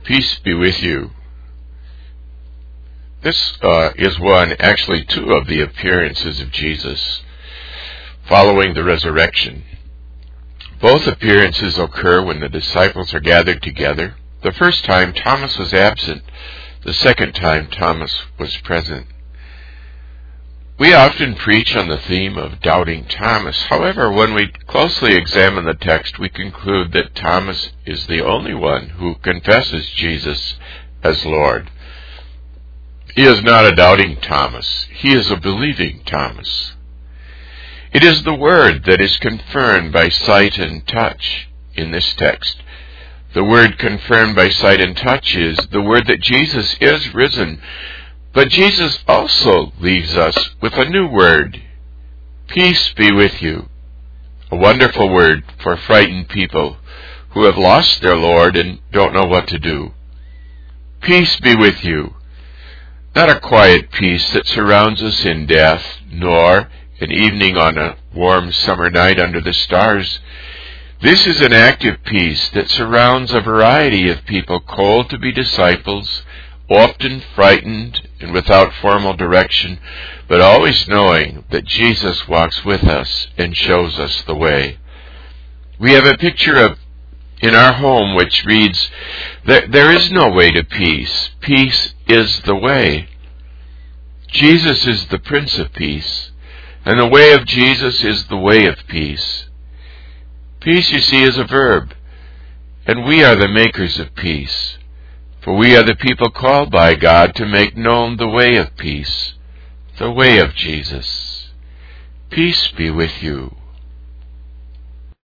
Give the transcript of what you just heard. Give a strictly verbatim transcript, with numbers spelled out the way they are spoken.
Peace be with you. This uh, is one, actually two of the appearances of Jesus following the resurrection. Both appearances occur when the disciples are gathered together. The first time Thomas was absent. The second time Thomas was present. We often preach on the theme of doubting Thomas. However, when we closely examine the text, we conclude that Thomas is the only one who confesses Jesus as Lord. He is not a doubting Thomas. He is a believing Thomas. It is the Word that is confirmed by sight and touch in this text. The word confirmed by sight and touch is the word that Jesus is risen. But Jesus also leaves us with a new word. Peace be with you. A wonderful word for frightened people who have lost their Lord and don't know what to do. Peace be with you. Not a quiet peace that surrounds us in death, nor an evening on a warm summer night under the stars. This is an active peace that surrounds a variety of people called to be disciples, often frightened and without formal direction, but always knowing that Jesus walks with us and shows us the way. We have a picture of in our home which reads, there is no way to peace. Peace is the way. Jesus is the Prince of Peace, and the way of Jesus is the way of peace. Peace, you see, is a verb, and we are the makers of peace. For we are the people called by God to make known the way of peace, the way of Jesus. Peace be with you.